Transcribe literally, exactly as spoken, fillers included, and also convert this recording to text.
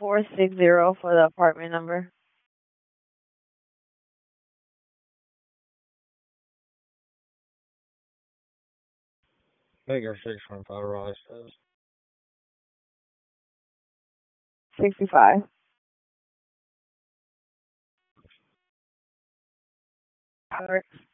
four six zero for the apartment number. Figure six one five Raleigh says. Sixty-five. Correct.